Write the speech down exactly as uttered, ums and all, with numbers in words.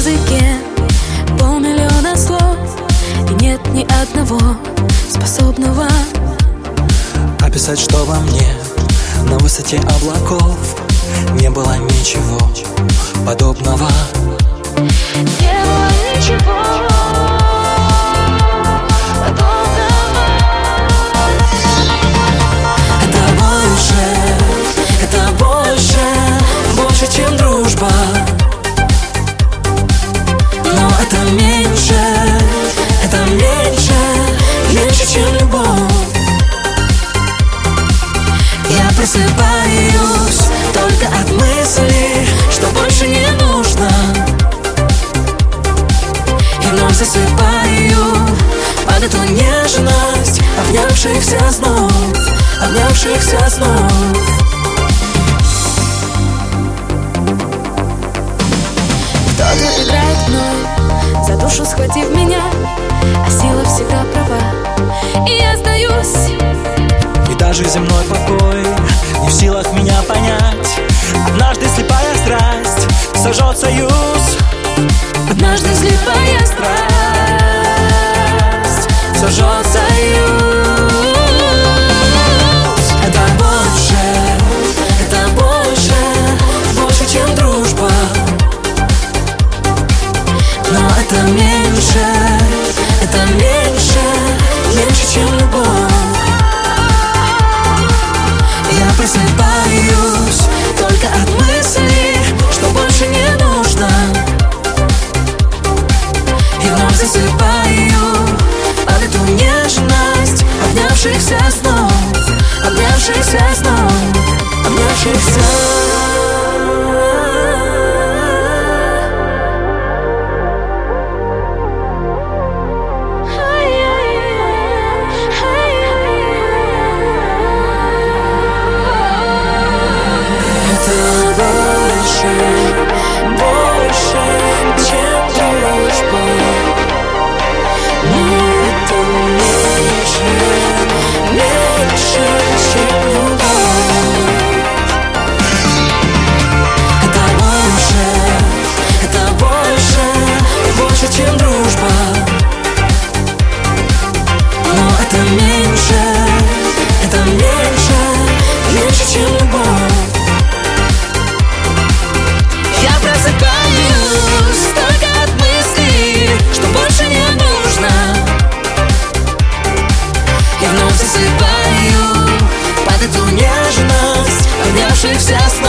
языке полмиллиона слов, и нет ни одного способного описать, что во мне на высоте облаков не было ничего подобного. Не было ничего подобного. Это больше, это больше, больше, чем дружба. Но это меньше, это меньше, меньше, чем любовь. Я просыпаюсь только от мысли, что больше не нужно, и вновь засыпаю под эту нежность обнявшихся снов, обнявшихся снов. Кто-то играет мной, за душу схватив меня, а сила всегда права, и я сдаюсь. И даже земной покой не в силах меня понять. Однажды слепая страсть сожжет союз. Однажды слепая страсть сожжет союз. Это больше, это больше, больше, чем дружба. Но это меньше, это меньше, меньше, чем любовь. Я просыпаюсь только от мысли, что больше не нужно, и вновь засыпаю под эту нежность обнявшихся снов, обнявшихся снов, обнявшихся. Чем дружба, но это меньше, это меньше, меньше, чем любовь. Я просыпаюсь только от мысли, что больше не нужно, и вновь засыпаю под эту нежность обнявшихся снов.